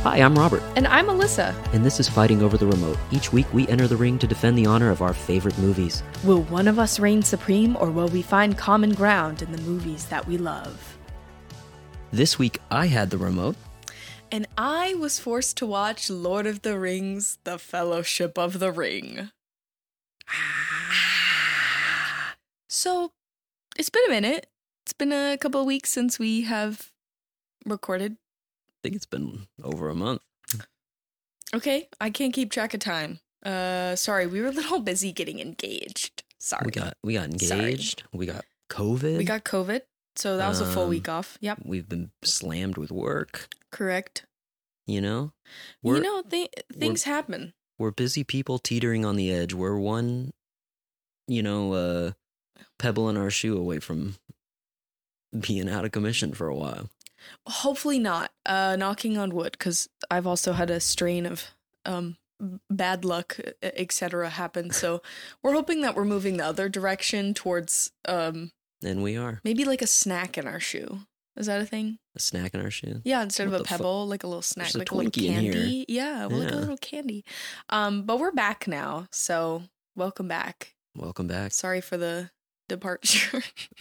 Hi, I'm Robert, And I'm Alyssa. and this is Fighting Over the Remote. Each week, we enter the ring to defend the honor of our favorite movies. Will one of us reign supreme, or will we find common ground in the movies that we love? This week, I had the remote. And I was forced to watch Lord of the Rings, The Fellowship of the Ring. So, it's been a minute. It's been a couple of weeks since we have recorded. I think it's been over a month. Okay, I can't keep track of time. Sorry, we were a little busy getting engaged. Sorry. We got engaged. We got COVID. We got COVID, so that was a full week off. Yep, We've been slammed with work. correct. You know, Things happen. we're busy people teetering on the edge. We're one, pebble in our shoe away from being out of commission for a while. Hopefully not. Knocking on wood, because I've also had a strain of bad luck, etc. happen. So we're hoping that we're moving the other direction towards And we are. maybe like a snack in our shoe. Is that a thing? A snack in our shoe. Yeah, instead What of a the fu- pebble, like a little snack, There's a like a little Twinkie in here. candy. Yeah, well, like a Yeah. little candy. But we're back now, so welcome back. Welcome back. Sorry for the departure.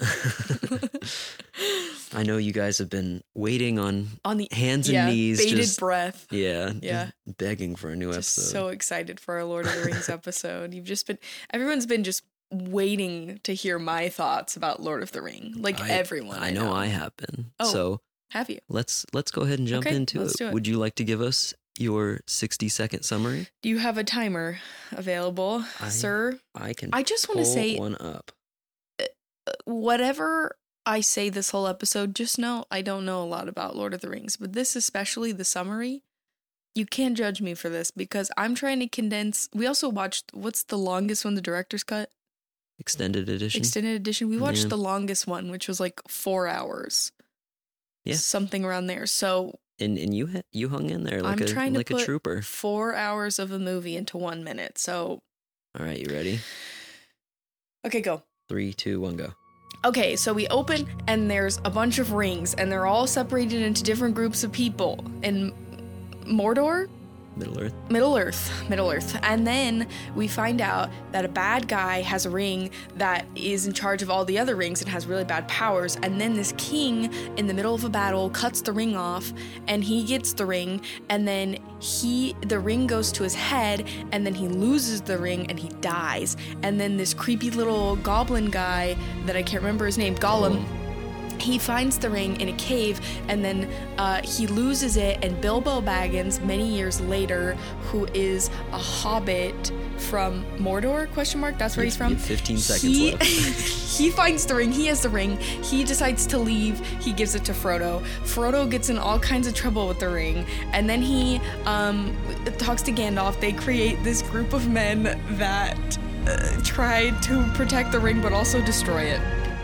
I know you guys have been waiting on On the hands and knees, bated just breath. yeah, Yeah. just begging for a new Just episode. so excited for our Lord of the Rings episode. Everyone's been just waiting to hear my thoughts about Lord of the Ring. Like everyone. I know I have been. Oh. So Have you? let's go ahead and jump Okay, into let's it. do it. Would you like to give us your 60-second summary? Do you have a timer available, sir? I can. I just want to pull say, one up. whatever I say this whole episode, just know I don't know a lot about Lord of the Rings, but this, especially the summary, you can't judge me for this because I'm trying to condense. We also watched, what's the longest one, the director's cut? Extended edition. Extended edition. We watched Yeah. the longest one, which was like 4 hours. Yeah. Something around there. So and you hung in there like I'm trying to a put trooper. 4 hours of a movie into 1 minute. So, All right, you ready? okay, go. 3, 2, 1, go. Okay, so we open and there's a bunch of rings and they're all separated into different groups of people in Mordor? Middle Earth. Middle Earth. And then we find out that a bad guy has a ring that is in charge of all the other rings and has really bad powers. And then this king in the middle of a battle cuts the ring off and he gets the ring. And then the ring goes to his head and then he loses the ring and he dies. And then this creepy little goblin guy that I can't remember his name, Gollum, he finds the ring in a cave and then he loses it, and Bilbo Baggins, many years later, who is a hobbit from Mordor, that's where he's from. You have 15 seconds left. He finds the ring, he has the ring, he decides to leave, he gives it to Frodo. Frodo gets in all kinds of trouble with the ring, and then he talks to Gandalf. They create this group of men that try to protect the ring but also destroy it.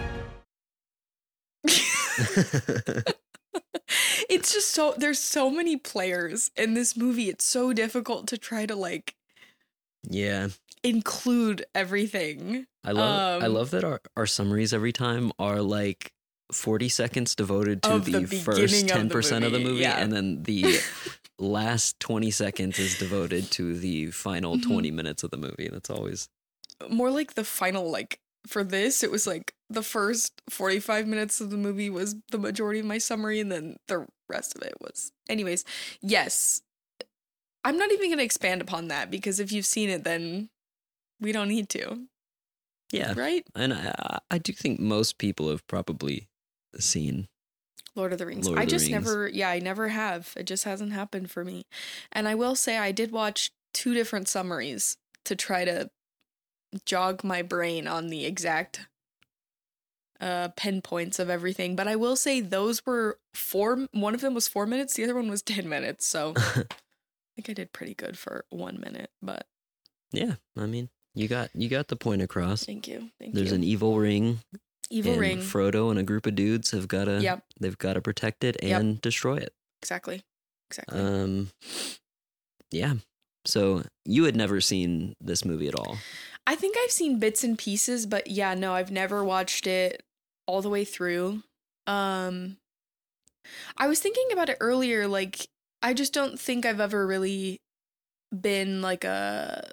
It's just there's so many players in this movie. It's so difficult to try to Yeah. include everything. I love that our summaries every time are like 40 seconds devoted to Of the the first beginning of the 10% of the movie, movie, yeah. and then the last 20 seconds is devoted to the final Mm-hmm. 20 minutes of the movie. That's always More like the final, for this, it was the first 45 minutes of the movie was the majority of my summary, and then the rest of it was. Anyways, yes. I'm not even going to expand upon that because if you've seen it, then we don't need to. yeah. Right? And I do think most people have probably seen. Lord of the Rings. Lord of I the just Rings. I never have. It just hasn't happened for me. And I will say I did watch 2 different summaries to try to jog my brain on the exact pinpoints of everything. But I will say those were one of them was 4 minutes, the other one was 10 minutes. So I think I did pretty good for 1 minute, but Yeah, I mean, you got the point across. thank you. There's an evil ring. evil and ring. Frodo and a group of dudes have got to. Yep. They've got to protect it and destroy it. Exactly. Yeah. So you had never seen this movie at all. I think I've seen bits and pieces, but yeah, no, I've never watched it all the way through. I was thinking about it earlier, I just don't think I've ever really been like a.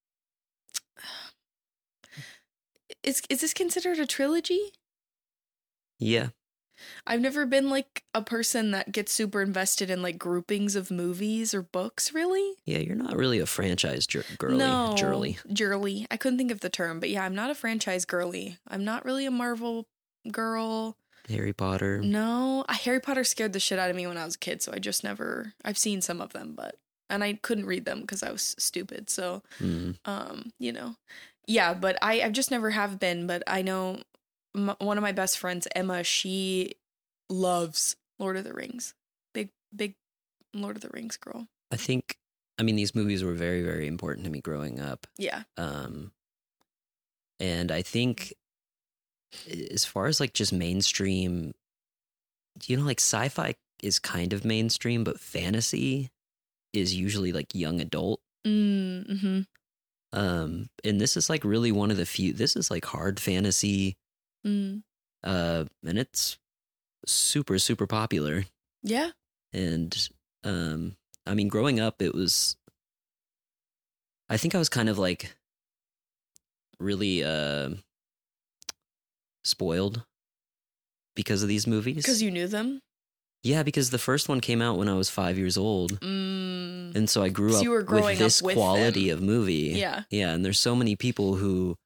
Is this considered a trilogy? Yeah. I've never been like a person that gets super invested in like groupings of movies or books, really. Yeah, you're not really a franchise girly. No, Girly. girly. I couldn't think of the term, but yeah, I'm not a franchise girly. I'm not really a Marvel girl. Harry Potter. No, Harry Potter scared the shit out of me when I was a kid, so I just never. I've seen some of them, and I couldn't read them because I was stupid. So, you know, yeah, but I've just never have been. But I know one of my best friends, Emma, she loves Lord of the Rings. Big Lord of the Rings girl. I mean, these movies were very, very important to me growing up. Yeah. And I think as far as like just mainstream, like sci-fi is kind of mainstream, but fantasy is usually like young adult. Mm-hmm. And this is like really one of the few. This is like hard fantasy. And it's super, super popular. Yeah. And I mean, growing up, I think I was kind of like really spoiled because of these movies. Because you knew them? Yeah, because the first one came out when I was 5 years old. And so I grew up with this quality of movie. Yeah. Yeah, and there's so many people who,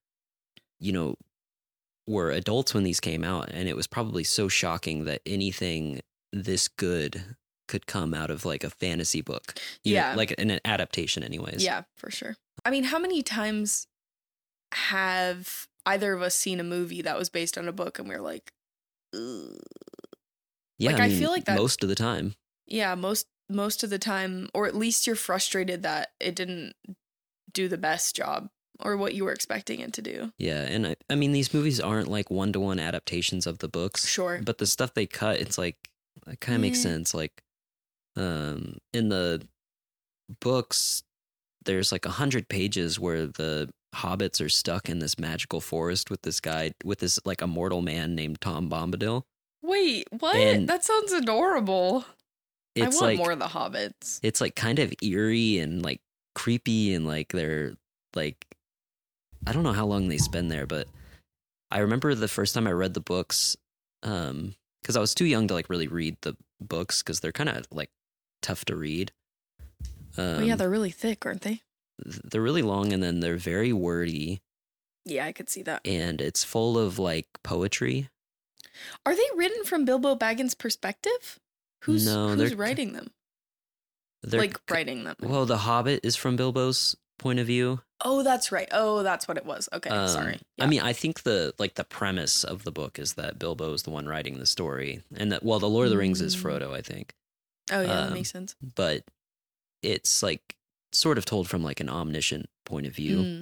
were adults when these came out, and it was probably so shocking that anything this good could come out of like a fantasy book. Like an adaptation anyways. Yeah, for sure. I mean, how many times have either of us seen a movie that was based on a book and we were like, ugh. Yeah, like, I feel like that most of the time. Yeah, most of the time, or at least you're frustrated that it didn't do the best job or what you were expecting it to do. Yeah, and I mean, these movies aren't like one-to-one adaptations of the books. Sure. But the stuff they cut, it's like, it kind of makes sense. Like, in the books, there's like 100 pages where the hobbits are stuck in this magical forest with this guy, with this like immortal man named Tom Bombadil. Wait, what? And that sounds adorable. I want like, more of the hobbits. It's like kind of eerie and like creepy, and like they're like, I don't know how long they spend there, but I remember the first time I read the books, because I was too young to like really read the books because they're kind of like tough to read. Oh yeah, they're really thick, aren't they? They're really long, and then they're very wordy. Yeah, I could see that. And it's full of like poetry. Are they written from Bilbo Baggins' perspective? Who's writing them? They're like writing them. Well, The Hobbit is from Bilbo's point of view. Oh, that's right. Oh, that's what it was. Okay, sorry. Yeah. I mean, I think the premise of the book is that Bilbo is the one writing the story, and that, well, the Lord of the Rings is Frodo, I think. Oh yeah, that makes sense. But it's like sort of told from like an omniscient point of view.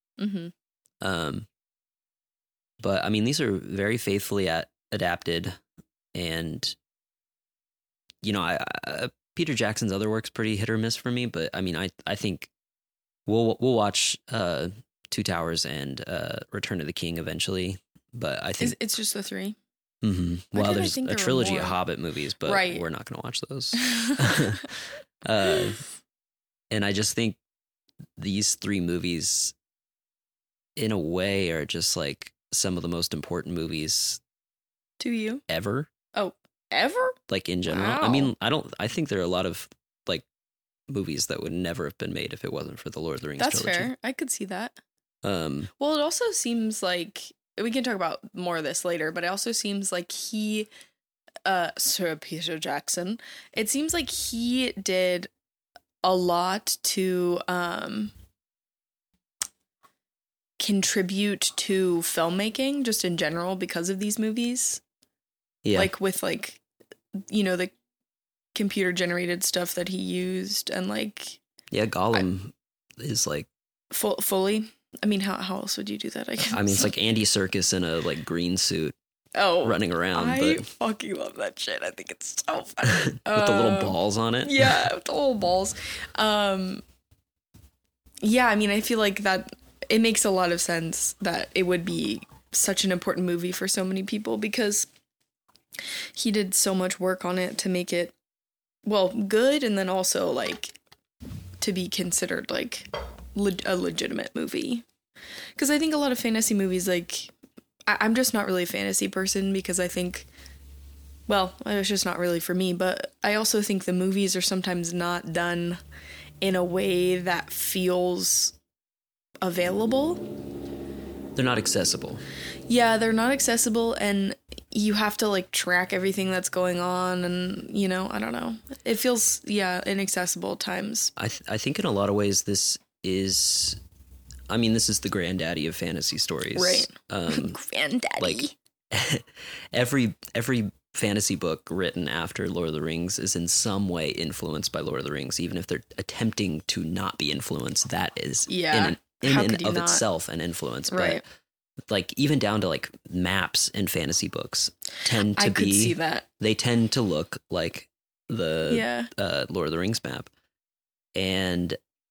But I mean, these are very faithfully adapted, and Peter Jackson's other work's pretty hit or miss for me. But I mean, I think we'll watch Two Towers and Return of the King eventually. But I think it's just the three. Mm-hmm. Well, there's a trilogy of Hobbit movies, but we're not going to watch those. And I just think these three movies, in a way, are just like some of the most important movies to you ever. Oh, ever? Like in general. Wow. I mean, I think there are a lot of like movies that would never have been made if it wasn't for the Lord of the Rings trilogy. That's fair. I could see that. Well, it also seems like, we can talk about more of this later, but it also seems like Sir Peter Jackson, it seems like he did a lot to contribute to filmmaking just in general because of these movies. Yeah. Like with like, the computer generated stuff that he used, and like, yeah, Gollum is like fully. I mean, how else would you do that? I guess. I mean, it's like Andy Serkis in a like green suit. Running around. I fucking love that shit. I think it's so funny. With the little balls on it. Yeah, with the little balls. Yeah, I mean, I feel like that it makes a lot of sense that it would be such an important movie for so many people because he did so much work on it to make it well, good, and then also like to be considered like a legitimate movie. Because I think a lot of fantasy movies, like, I'm just not really a fantasy person because I think, well, it's just not really for me, but I also think the movies are sometimes not done in a way that feels available. They're not accessible. Yeah, they're not accessible, and you have to like track everything that's going on, and you know, I don't know. It feels inaccessible at times. I think in a lot of ways this is the granddaddy of fantasy stories. Right. Granddaddy. Like every fantasy book written after Lord of the Rings is in some way influenced by Lord of the Rings, even if they're attempting to not be influenced. That is in and of itself an influence. Right. But like even down to like maps in fantasy books tend to I could see that. They tend to look like the Lord of the Rings map. And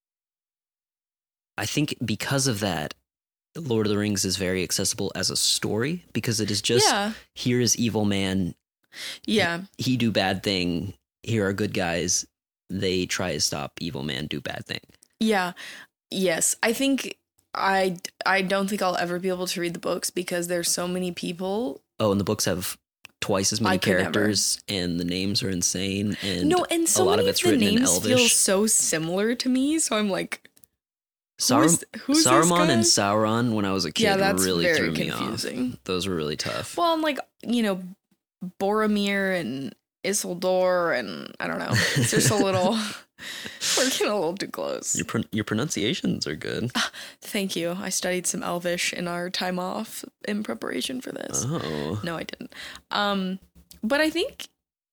I think because of that, Lord of the Rings is very accessible as a story because it is just here is evil man. Yeah. He do bad thing. Here are good guys. They try to stop evil man do bad thing. Yeah. Yes. I think I don't think I'll ever be able to read the books because there's so many people. Oh, and the books have twice as many characters and the names are insane. And and so a lot many of it's the written in names Elvish. feel so similar to me. So I'm like, Who's Saruman and this guy? Sauron when I was a kid that's really very threw me confusing. off. Those were really tough. Well, I'm like, you know, Boromir and Isildur and I don't know. It's just a little, we're getting a little too close. Your pronunciations are good. Thank you. I studied some Elvish in our time off in preparation for this. Oh. No, I didn't. But I think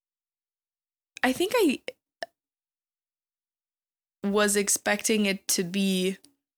I was expecting it to be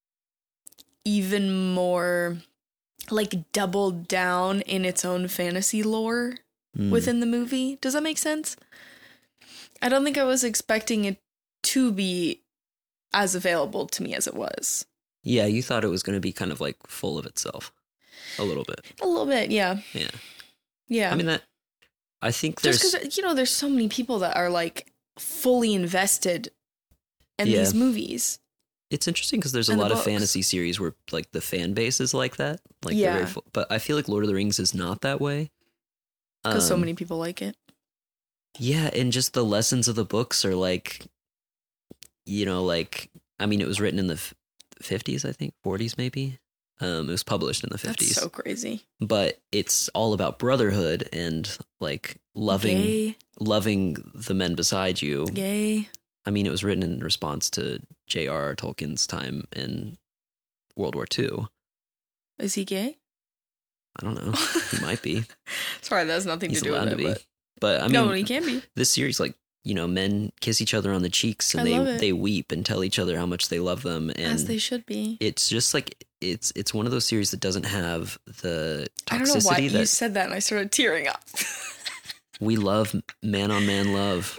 even more like doubled down in its own fantasy lore within the movie. Does that make sense? I don't think I was expecting it to be as available to me as it was. Yeah, you thought it was going to be kind of like full of itself. A little bit. A little bit, yeah. Yeah. Yeah. I mean, I think there's... Just because, you know, there's so many people that are like fully invested in these movies. It's interesting because there's a lot of fantasy series where like the fan base is like that. Like they're very but I feel like Lord of the Rings is not that way. Because so many people like it. Yeah, and just the lessons of the books are like, you know, like, I mean, it was written in the 50s, I think, 40s maybe. It was published in the 50s. That's so crazy. But it's all about brotherhood and like loving the men beside you. Gay. I mean, it was written in response to J.R.R. Tolkien's time in World War II. Is he gay? I don't know. He might be. Sorry, that has nothing to do with it. But I mean, no, he can be. This series, like, you know, men kiss each other on the cheeks and they weep and tell each other how much they love them. And as they should be. It's just like, it's one of those series that doesn't have the toxicity. I don't know why you said that and I started tearing up. We love man-on-man love.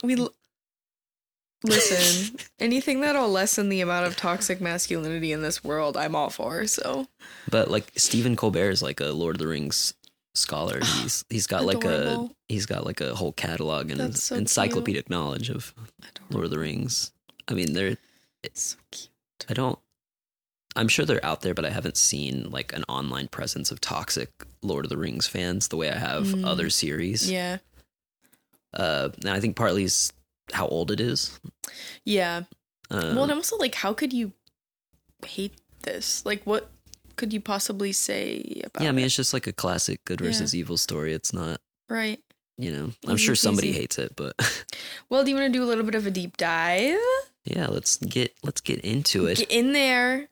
Listen, anything that'll lessen the amount of toxic masculinity in this world, I'm all for, so. But like Stephen Colbert is like a Lord of the Rings scholar. He's got Adorable. like a whole catalog and So encyclopedic knowledge of Lord of the Rings. I mean, it's so cute. I'm sure they're out there, but I haven't seen like an online presence of toxic Lord of the Rings fans the way I have other series. Yeah. And I think partly is how old it is. Yeah. Well, and also like, how could you hate this? Like, what could you possibly say about it? Yeah, I mean, it's just like a classic good versus evil story. It's not... Right. You know, I'm sure somebody hates it, but... Well, do you want to do a little bit of a deep dive? Yeah, let's get into it. Get in there.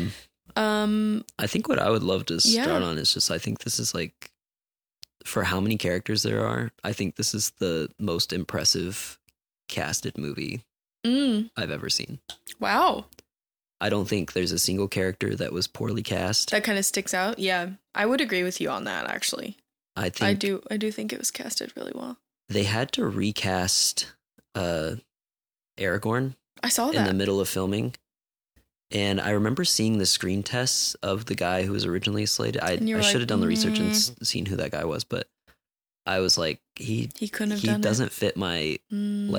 I think what I would love to start on is just, I think this is like, for how many characters there are, I think this is the most impressive casted movie I've ever seen. Wow. I don't think there's a single character that was poorly cast. That kind of sticks out. Yeah, I would agree with you on that, actually. I do think it was casted really well. They had to recast Aragorn. I saw that in the middle of filming. And I remember seeing the screen tests of the guy who was originally slated. I should have done the research and seen who that guy was, but I was like, he couldn't have done it. He doesn't fit my like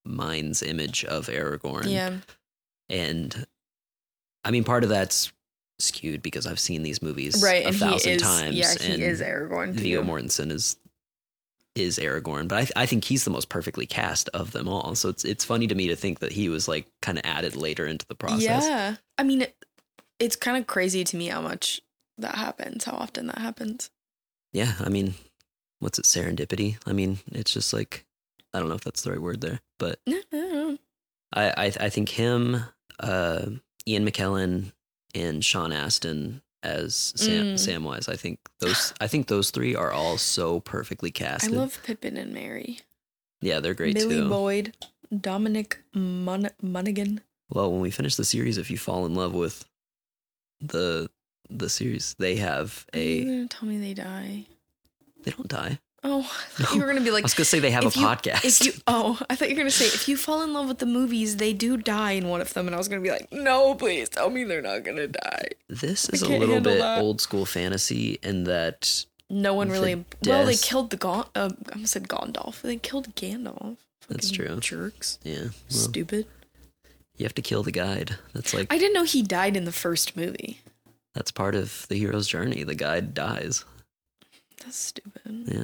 mind's image of Aragorn. Yeah. And I mean, part of that's skewed because I've seen these movies Right. a And thousand times. Yeah, and he is Aragorn. Viggo Mortensen is Aragorn, but I think he's the most perfectly cast of them all. So it's funny to me to think that he was like kind of added later into the process. Yeah. I mean, it's kind of crazy to me how much that happens, how often that happens. Yeah. I mean, what's it? Serendipity. I mean, it's just like, I don't know if that's the right word there, but I think him, Ian McKellen and Sean Astin as Samwise. I think those three are all so perfectly casted. I love Pippin and Mary. Yeah, they're great Billy too. Boyd, Dominic Monaghan. Well, when we finish the series, if you fall in love with the series, they have Are you gonna tell me they die? They don't die. Oh, I thought you were gonna be like. I was gonna say they have a podcast. I thought you were gonna say if you fall in love with the movies, they do die in one of them, and I was gonna be like, no, please tell me they're not gonna die. This is a little bit old school fantasy in that no one really. Well, they killed the I almost said Gondalf. They killed Gandalf. That's true. Jerks. Yeah. Well, stupid. You have to kill the guide. That's like I didn't know he died in the first movie. That's part of the hero's journey. The guide dies. That's stupid.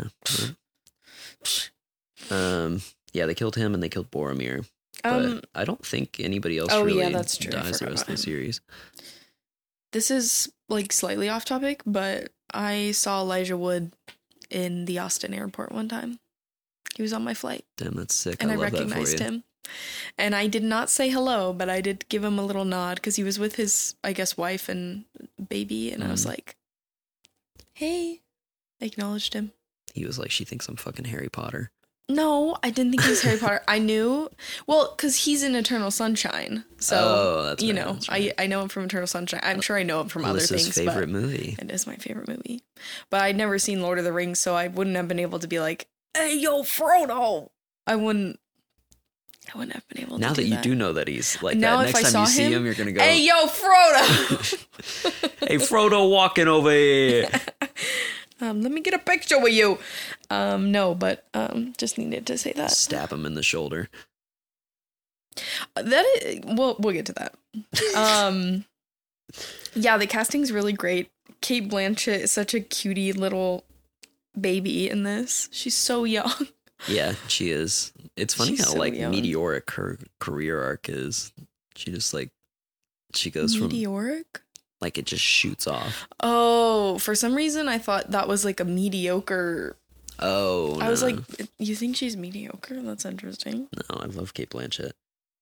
Yeah. Yeah, they killed him and they killed Boromir. But I don't think anybody else really that's true. dies the rest of the series. This is like slightly off topic, but I saw Elijah Wood in the Austin airport one time. He was on my flight. Damn, that's sick. And I love recognized that for you. him. And I did not say hello, but I did give him a little nod because he was with his, I guess, wife and baby. And I was like, hey. I acknowledged him. He was like, she thinks I'm fucking Harry Potter. No, I didn't think he was Harry Potter. I knew, well, because he's in Eternal Sunshine. So, that's you right, know, that's right. I know him from Eternal Sunshine. I'm sure I know him from other Alyssa's things. favorite movie. It is my favorite movie. But I'd never seen Lord of the Rings, so I wouldn't have been able to be like, hey, yo, Frodo. I wouldn't have been able to now do that you that. do know that he's like now that, if next I time saw you see him, you're going to go, hey, yo, Frodo. hey, Frodo walking over here. Let me get a picture with you. No, but just needed to say that. Stab him in the shoulder. We'll get to that. Yeah, the casting's really great. Cate Blanchett is such a cutie little baby in this. She's so young. Yeah, she is. It's funny She's how so like young. meteoric her career arc is. She just like she goes Meteoric? like it just shoots off. Oh, for some reason I thought that was like a mediocre. Oh, I was like, you think she's mediocre? That's interesting. No, I love Cate Blanchett.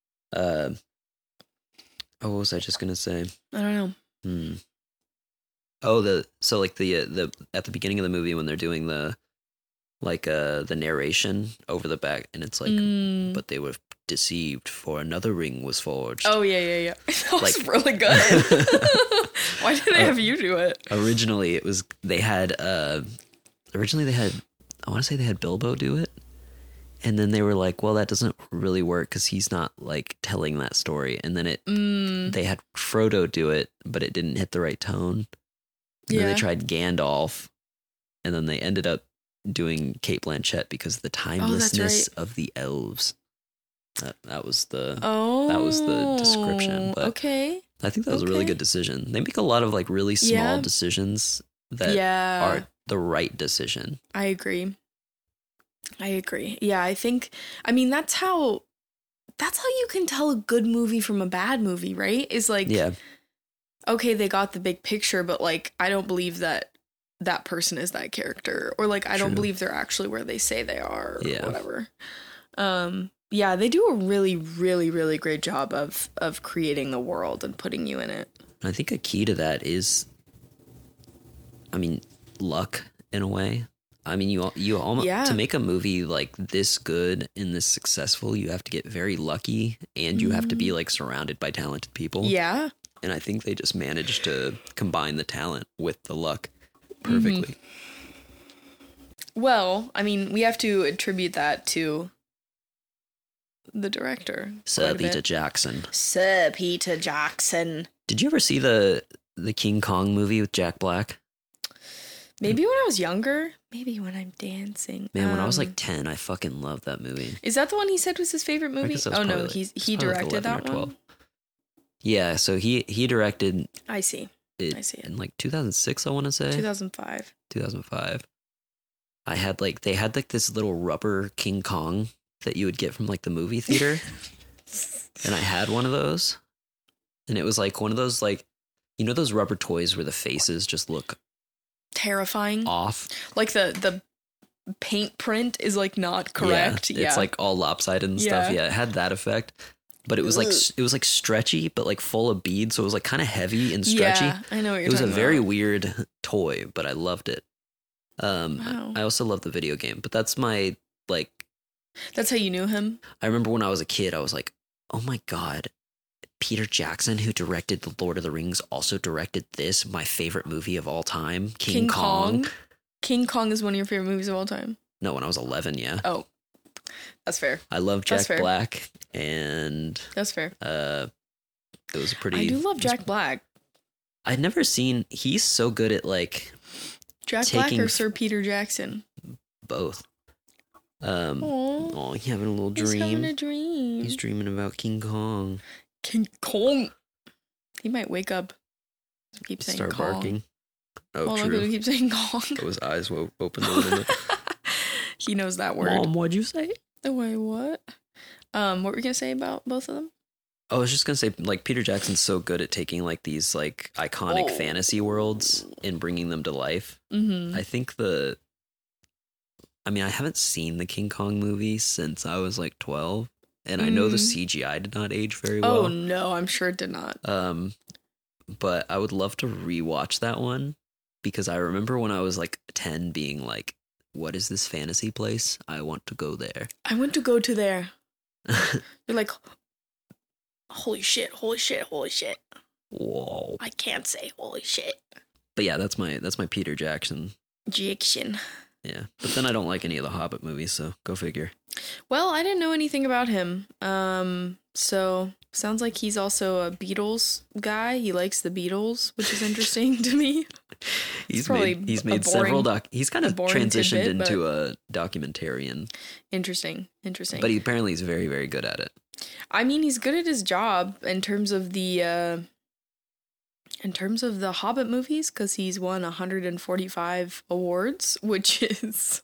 What was I just gonna say? I don't know. Oh, the at the beginning of the movie when they're doing the narration over the back, and it's like, but they were deceived, for another ring was forged. Oh yeah. That was Like- really good. Why did they have you do it? Originally, they had I want to say they had Bilbo do it, and then they were like, well, that doesn't really work because he's not like telling that story, and then they had Frodo do it, but it didn't hit the right tone. And then Yeah. they tried Gandalf, and then they ended up doing Cate Blanchett because of the timelessness of the elves. That was the description. But okay. I think that was a really good decision. They make a lot of like really small decisions that are the right decision. I agree. Yeah, I mean that's how you can tell a good movie from a bad movie, right? Is like, okay, they got the big picture, but like I don't believe that person is that character, or like I don't believe they're actually where they say they are, or whatever. Yeah, they do a really, really, really great job of creating the world and putting you in it. I think a key to that is, I mean, luck in a way. I mean, you almost to make a movie like this good and this successful, you have to get very lucky, and you have to be like surrounded by talented people. Yeah. And I think they just managed to combine the talent with the luck perfectly. Well, I mean, we have to attribute that to the director. Sir Peter Jackson. Sir Peter Jackson. Did you ever see the King Kong movie with Jack Black? Maybe when I was younger. Maybe when I'm dancing. Man, when I was like 10, I fucking loved that movie. Is that the one he said was his favorite I movie? guess that was Oh no, probably like- he probably like directed 11 or that 12. one. Yeah, so he directed I see. it, I see it. in like 2006, I want to say. 2005. 2005. I had like, they had like this little rubber King Kong that you would get from like the movie theater. And I had one of those. And it was like one of those, like, you know, those rubber toys where the faces just look Terrifying. off. Like the paint print is like not correct. Yeah. It's like all lopsided and stuff. Yeah. Yeah, it had that effect. But it was like, it was like stretchy, but like full of beads. So it was like kind of heavy and stretchy. Yeah, I know what you're It was a talking very about. weird toy, but I loved it. Wow. I also love the video game, but that's my, like, That's how you knew him? I remember when I was a kid, I was like, oh my God, Peter Jackson, who directed The Lord of the Rings, also directed this, my favorite movie of all time, King Kong. King Kong is one of your favorite movies of all time. No, when I was 11, yeah. Oh, that's fair. I love That's Jack fair. Black, and That's fair. it was a pretty... I do love Jack Black. I'd never seen... He's so good at, like, Jack Black taking- or Sir Peter Jackson? both. Aww. Oh, he's having a little He's dream. having a dream. He's dreaming about King Kong. King Kong. He might wake up. Keep saying Start Kong. barking. Oh, Look at him true. keep saying Kong. Those eyes open a little bit. He knows that word. Mom, what'd you say? Oh, wait, what? What were you gonna say about both of them? I was just gonna say, like, Peter Jackson's so good at taking like these like iconic fantasy worlds and bringing them to life. Mm-hmm. I think I mean, I haven't seen the King Kong movie since I was like 12, and I know the CGI did not age very Oh well. no, I'm sure it did not. But I would love to rewatch that one because I remember when I was like 10 being like, what is this fantasy place? I want to go there. I want to go to there. You're like, holy shit, holy shit, holy shit. Whoa. I can't say holy shit. But yeah, that's my Peter Jackson. Jackson. Yeah. But then I don't like any of the Hobbit movies, so go figure. Well, I didn't know anything about him. So sounds like he's also a Beatles guy. He likes the Beatles, which is interesting to me. He's probably made a several boring- he's kind of boring transitioned tidbit, into a documentarian, Interesting. but he apparently is very, very good at it. I mean, he's good at his job in terms of the Hobbit movies, because he's won 145 awards, which is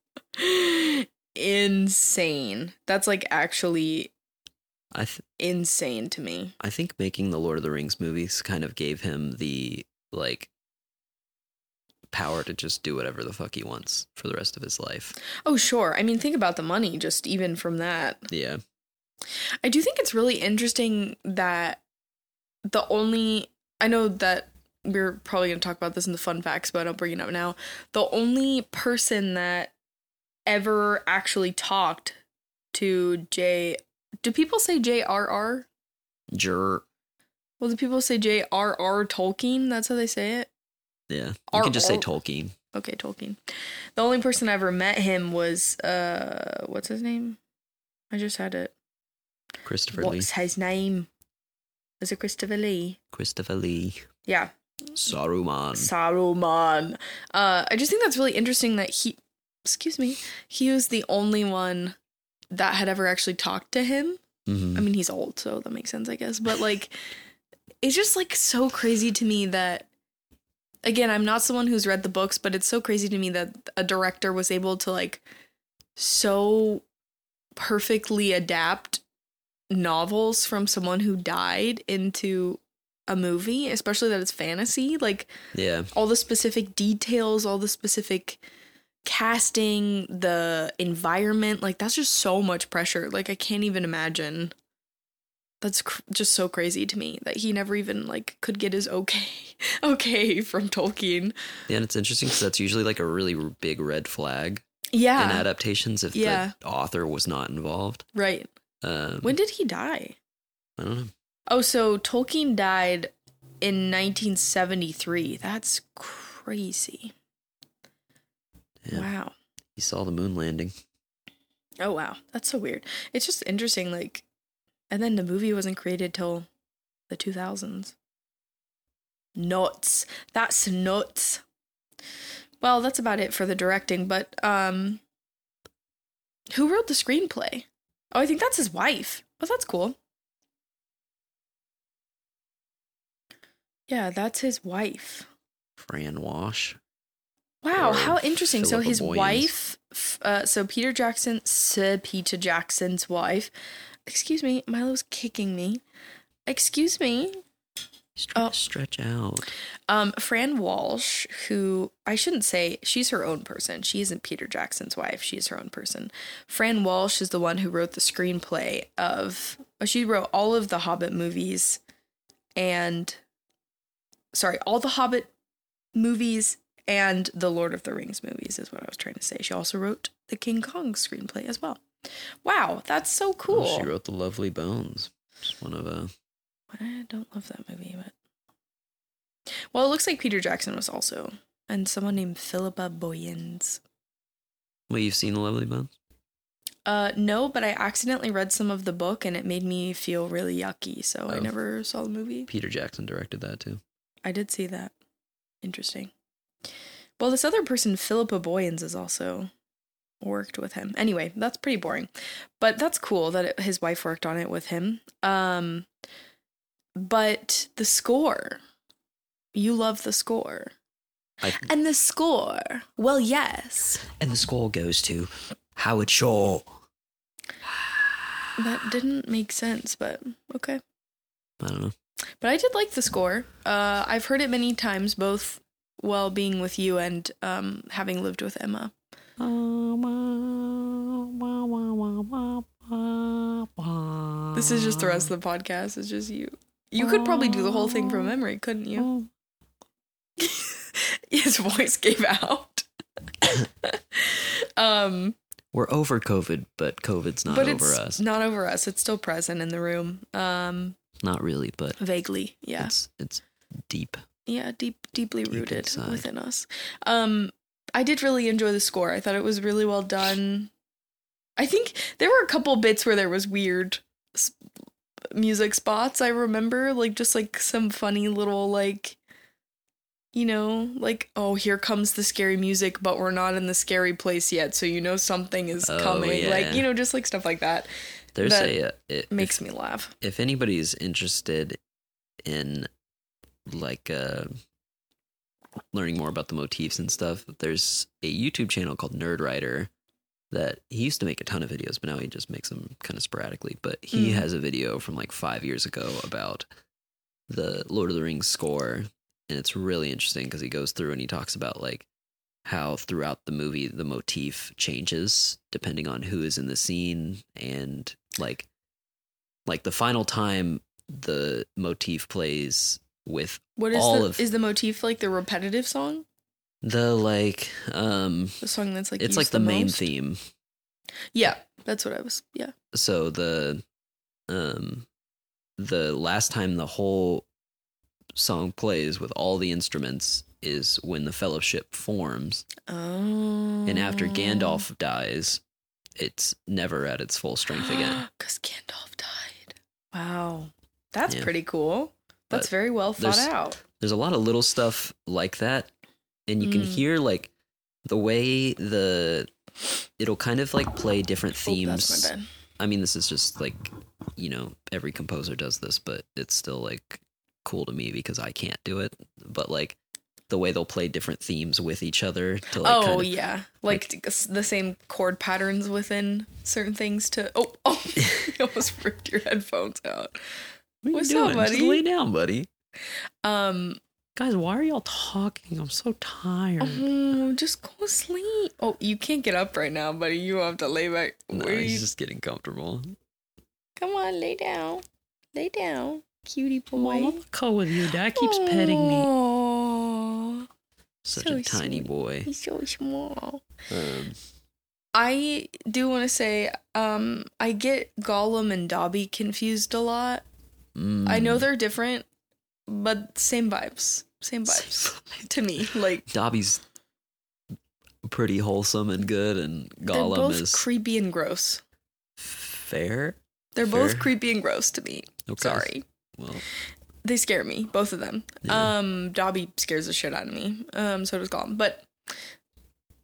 insane. That's like actually insane to me. I think making the Lord of the Rings movies kind of gave him the like power to just do whatever the fuck he wants for the rest of his life. Oh, sure. I mean, think about the money just even from that. Yeah. I do think it's really interesting that I know that we're probably going to talk about this in the fun facts, but I'll bring it up now. The only person that ever actually talked to do people say J.R.R.? Well, Well, do people say J.R.R. Tolkien? That's how they say it? yeah. You can just say Tolkien. Okay, Tolkien. The only person I ever met him was, what's his name? I just had it. Christopher Lee. What's his name? Is it Christopher Lee? Christopher Lee. Yeah. Saruman. I just think that's really interesting that he was the only one that had ever actually talked to him. Mm-hmm. I mean, he's old, so that makes sense, I guess. But like, it's just like so crazy to me that, again, I'm not someone who's read the books, but it's so crazy to me that a director was able to like so perfectly adapt novels from someone who died into a movie, especially that it's fantasy. Like, Yeah. all the specific details, all the specific casting, the environment, like that's just so much pressure. Like I can't even imagine. That's just so crazy to me that he never even like could get his okay from Tolkien. Yeah, and it's interesting because that's usually like a really big red flag Yeah. in adaptations if Yeah. the author was not involved. Right. When did he die? I don't know. Oh, so Tolkien died in 1973. That's crazy. Yeah. Wow. He saw the moon landing. Oh, wow. That's so weird. It's just interesting, like, and then the movie wasn't created till the 2000s. Nuts. That's nuts. Well, that's about it for the directing, but who wrote the screenplay? Oh, I think that's his wife. Oh, that's cool. Yeah, that's his wife. Fran Walsh. Wow, Or how interesting. So Philippa his Boyens. wife, so Sir Peter Jackson's wife. Excuse me, Milo's kicking me. Excuse me. He's trying to stretch out. Fran Walsh, who I shouldn't say, she's her own person. She isn't Peter Jackson's wife. She's her own person. Fran Walsh is the one who wrote the screenplay of, she wrote all of the Hobbit movies all the Hobbit movies and the Lord of the Rings movies is what I was trying to say. She also wrote the King Kong screenplay as well. Wow, that's so cool. Well, she wrote The Lovely Bones. Just one of I don't love that movie, but... Well, it looks like Peter Jackson was also, and someone named Philippa Boyens. Well, you've seen The Lovely Bones? No, but I accidentally read some of the book and it made me feel really yucky, so I Oh. never saw the movie. Peter Jackson directed that too. I did see that. Interesting. Well, this other person, Philippa Boyens, has also worked with him. Anyway, that's pretty boring. But that's cool that his wife worked on it with him. But the score. You love the score. And the score. Well, yes. And the score goes to Howard Shore. That didn't make sense, but okay. I don't know. But I did like the score. I've heard it many times, both while being with you and having lived with Emma. This is just the rest of the podcast. It's just you. You could probably do the whole thing from memory, couldn't you? His voice gave out. We're over COVID, but COVID's not over us. It's not over us. It's still present in the room. Not really, but Vaguely, yeah. It's deep. Yeah, deeply rooted inside. within us. I did really enjoy the score. I thought it was really well done. I think there were a couple bits where there was weird music spots. I remember, like, just like some funny little, like, you know, like, oh, here comes the scary music, but we're not in the scary place yet, so you know something is coming. Yeah. Like, you know, just like stuff like that. There's it makes me laugh. If anybody's interested in like learning more about the motifs and stuff, there's a YouTube channel called Nerdwriter that he used to make a ton of videos, but now he just makes them kind of sporadically. But he has a video from like 5 years ago about the Lord of the Rings score, and it's really interesting because he goes through and he talks about like how throughout the movie the motif changes depending on who is in the scene, and like the final time the motif plays with What is all is the motif like the repetitive song? the like The song that's like it's used like the main most? theme. Yeah, that's what I was. Yeah. So the last time the whole song plays with all the instruments is when the Fellowship forms, Oh. and after Gandalf dies, it's never at its full strength again. Because Gandalf died. Wow. That's Yeah. pretty cool. That's But very well thought there's- out. There's a lot of little stuff like that, and you can hear like the way it'll kind of like play different themes. Oh, that's my bed. I mean, this is just like, you know, every composer does this, but it's still like cool to me because I can't do it. But like the way they'll play different themes with each other to like kind of, Yeah. Like the same chord patterns within certain things to. Oh, you almost ripped your headphones out. what are you what's doing? up, buddy? Just lay down, buddy. Um, Guys, why are y'all talking? I'm so tired. oh, just go sleep. Oh, you can't get up right now, buddy. You have to lay back. No, Where he's you- just getting comfortable. Come on, lay down. Lay down, cutie boy. Mom, I'm with you. Dad keeps petting me. Aww. Such so a tiny sweet. boy. He's so small. Um, I do want to say, I get Gollum and Dobby confused a lot. I know they're different, but same vibes. Same vibes to me. Like, Dobby's pretty wholesome and good, and they're Gollum both is creepy and gross. fair. They're both Fair. creepy and gross to me. Okay. Sorry. Well, They scare me, both of them. Yeah. Dobby scares the shit out of me. So does Gollum. But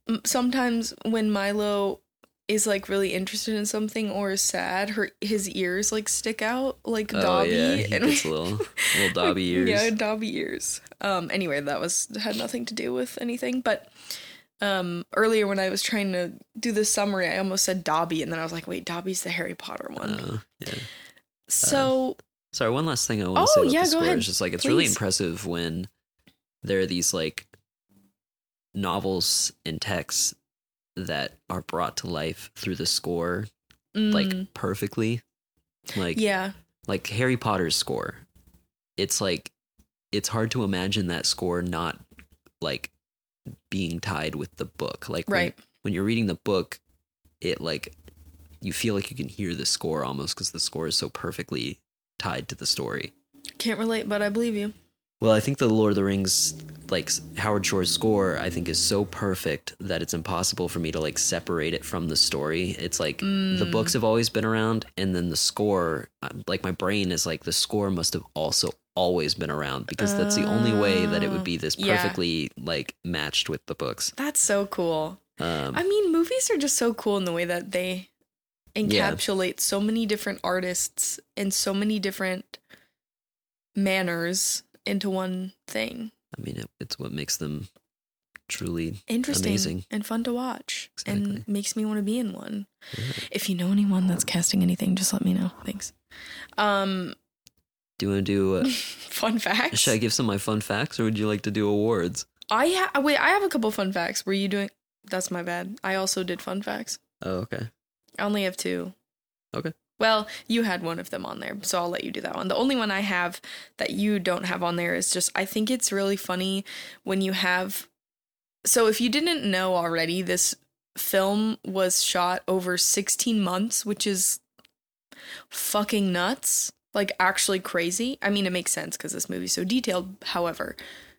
sometimes when Milo is like really interested in something or is sad, his ears like stick out like Dobby. Yeah, he gets little Dobby ears. Yeah, Dobby ears. Anyway, had nothing to do with anything, but earlier when I was trying to do the summary, I almost said Dobby, and then I was like, wait, Dobby's the Harry Potter one. Yeah. So sorry, one last thing I want to say about the score ahead. is just like it's Please. really impressive when there are these like novels and texts that are brought to life through the score like perfectly. Like like Harry Potter's score. It's like it's hard to imagine that score not like being tied with the book. Like when you're reading the book, it like you feel like you can hear the score almost because the score is so perfectly tied to the story. Can't relate, but I believe you. Well, I think the Lord of the Rings, like Howard Shore's score, I think is so perfect that it's impossible for me to like separate it from the story. It's like the books have always been around, and then the score, like my brain is like the score must have also always been around because that's the only way that it would be this perfectly like matched with the books. That's so cool. I mean, movies are just so cool in the way that they encapsulate so many different artists and so many different manners into one thing. I mean, it's what makes them truly interesting, amazing, and fun to watch, and makes me want to be in one. Yeah. If you know anyone that's casting anything, just let me know. Thanks. Do you want to do fun facts? Should I give some of my fun facts, or would you like to do awards? I have a couple fun facts. Were you doing? That's my bad. I also did fun facts. Oh, okay. I only have 2. Okay. Well, you had one of them on there, so I'll let you do that one. The only one I have that you don't have on there is just, I think it's really funny when you have... So if you didn't know already, this film was shot over 16 months, which is fucking nuts. Like, actually crazy. I mean, it makes sense because this movie's so detailed. However,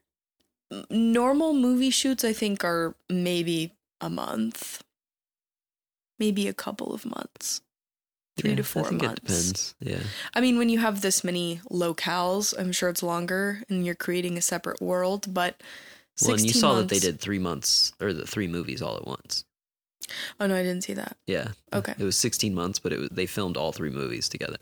normal movie shoots, I think, are maybe a month. Maybe a couple of months. 3 to 4 months. It depends. Yeah. I mean, when you have this many locales, I'm sure it's longer and you're creating a separate world, but 16 and you saw months... that they did 3 months or the 3 movies all at once. Oh, no, I didn't see that. Yeah. Okay. It was 16 months, but they filmed all 3 movies together.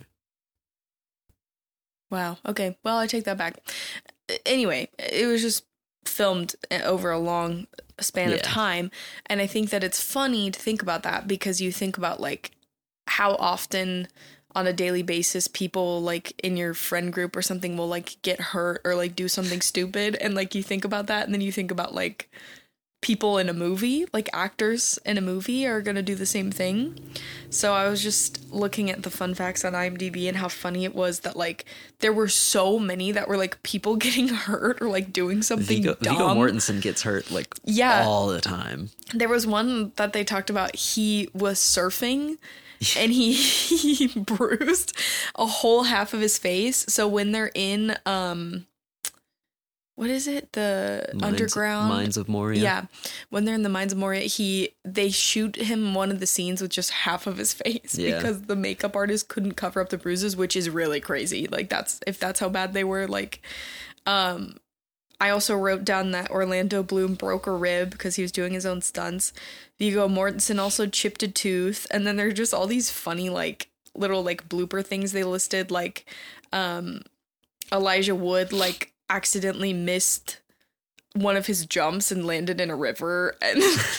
Wow. Okay. Well, I take that back. Anyway, it was just filmed over a long span of time. And I think that it's funny to think about that because you think about like how often on a daily basis people like in your friend group or something will like get hurt or like do something stupid, and like you think about that and then you think about like people in a movie, like actors in a movie are gonna do the same thing. So I was just looking at the fun facts on IMDb and how funny it was that like there were so many that were like people getting hurt or like doing something dumb. Viggo Mortensen gets hurt like all the time. There was one that they talked about. He was surfing and he bruised a whole half of his face. So when they're in what is it? Underground Mines of Moria. Yeah. When they're in the Mines of Moria, they shoot him one of the scenes with just half of his face because the makeup artist couldn't cover up the bruises, which is really crazy. Like if that's how bad they were. Like, I also wrote down that Orlando Bloom broke a rib because he was doing his own stunts. Viggo Mortensen also chipped a tooth. And then there's just all these funny, like, little, like, blooper things they listed. Like, Elijah Wood, like, accidentally missed one of his jumps and landed in a river. And,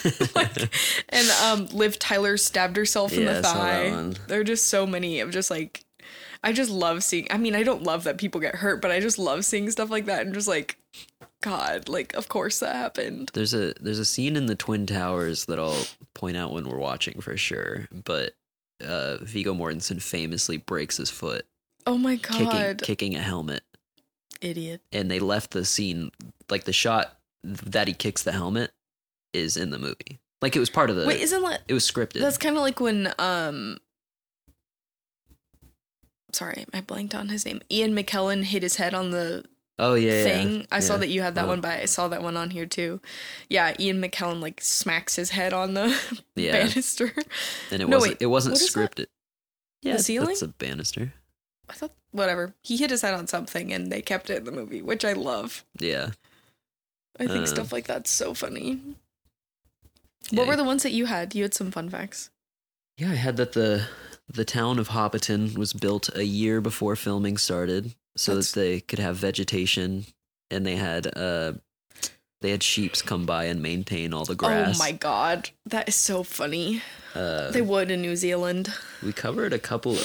Liv Tyler stabbed herself in the thigh. There are just so many of just, like... I just love seeing... I mean, I don't love that people get hurt, but I just love seeing stuff like that and just, like... God, like, of course that happened. There's a scene in the Twin Towers that I'll point out when we're watching for sure, but Viggo Mortensen famously breaks his foot. Oh my God. Kicking a helmet. Idiot. And they left the scene, like the shot that he kicks the helmet is in the movie. Like it was part of the... Wait, it was scripted. That's kind of like when, sorry, I blanked on his name. Ian McKellen hit his head on the... thing. Yeah. I saw that you had that one, but I saw that one on here too. Yeah, Ian McKellen like smacks his head on the banister. And it wasn't scripted. Yeah, the ceiling? That's a banister. I thought whatever. He hit his head on something and they kept it in the movie, which I love. Yeah. I think stuff like that's so funny. What were the ones that you had? You had some fun facts. Yeah, I had that the town of Hobbiton was built a year before filming started, so that they could have vegetation, and they had sheeps come by and maintain all the grass. Oh my god, that is so funny. They would in New Zealand. We covered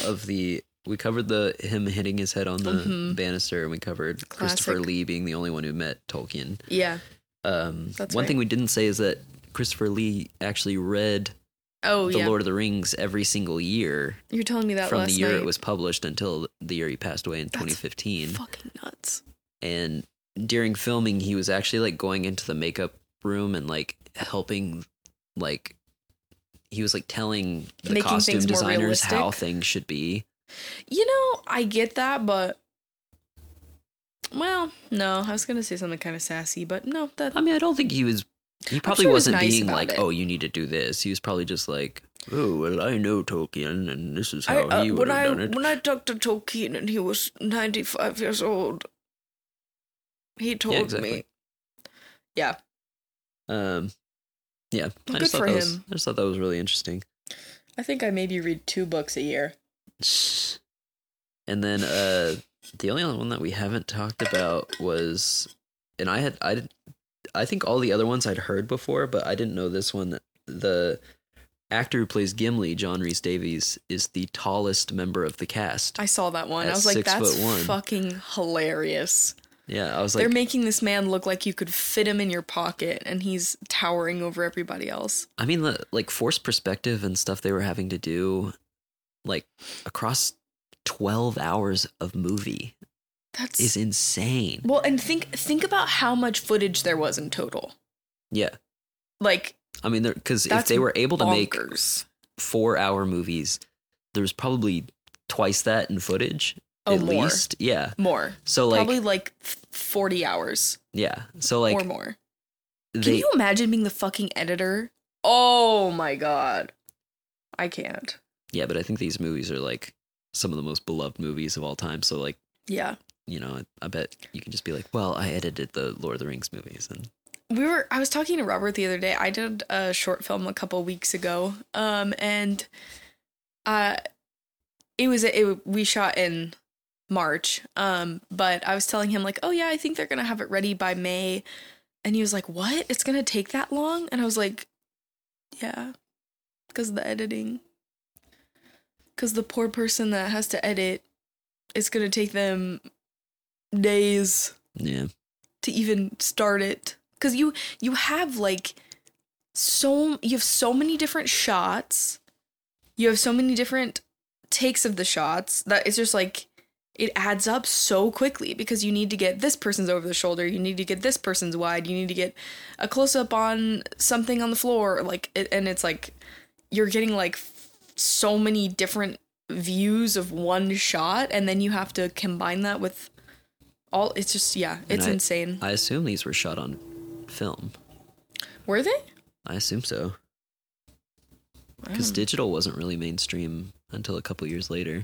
him hitting his head on the banister, and we covered Christopher Lee being the only one who met Tolkien. Yeah. That's one thing we didn't say is that Christopher Lee actually read The Lord of the Rings every single year. You're telling me that from last the year night. It was published until the year he passed away in 2015. Fucking nuts. And during filming, he was actually like going into the makeup room and like helping, like he was like telling the Making costume things more designers realistic. how things should be. You know, I get that, but well, no, I was gonna say something kind of sassy, but no, that I mean, I don't think he was. He probably sure he was wasn't nice being about like, it. "Oh, you need to do this." He was probably just like, "Oh, well, I know Tolkien, and this is how he would have done it." When I talked to Tolkien and he was 95 years old, he told me. Yeah. Yeah. Good for him. I just thought that was really interesting. I think I maybe read 2 books a year. And then the only other one that we haven't talked about was, and I think all the other ones I'd heard before, but I didn't know this one. The actor who plays Gimli, John Rhys Davies, is the tallest member of the cast. I saw that one. I At was like, that's 6'1". fucking hilarious. Yeah, I was like, They're making this man look like you could fit him in your pocket, and he's towering over everybody else. I mean, the like forced perspective and stuff they were having to do, like across 12 hours of movie, is insane. Well, and think about how much footage there was in total. Yeah, like I mean, because if they were able to make bonkers. 4-hour movies, there was probably twice that in footage. At more. least, yeah, More. So like probably like 40 hours. Yeah, so like or more. Can you imagine being the fucking editor? Oh my god, I can't. Yeah, but I think these movies are like some of the most beloved movies of all time. So like, yeah, you know, I bet you can just be like, well, I edited the Lord of the Rings movies, and I was talking to Robert the other day. I did a short film a couple weeks ago, and we shot in March, but I was telling him like, oh yeah, I think they're gonna have it ready by May, and he was like, what? It's gonna take that long? And I was like, yeah, because of the editing, because the poor person that has to edit, it's gonna take them days, yeah, to even start it, because you have like you have so many different shots, you have so many different takes of the shots that it's just like it adds up so quickly, because you need to get this person's over the shoulder, you need to get this person's wide, you need to get a close-up on something on the floor, like and it's like you're getting like so many different views of one shot, and then you have to combine that with all. It's just, yeah, it's insane. I assume these were shot on film. Were they? I assume so, because digital wasn't really mainstream until a couple years later.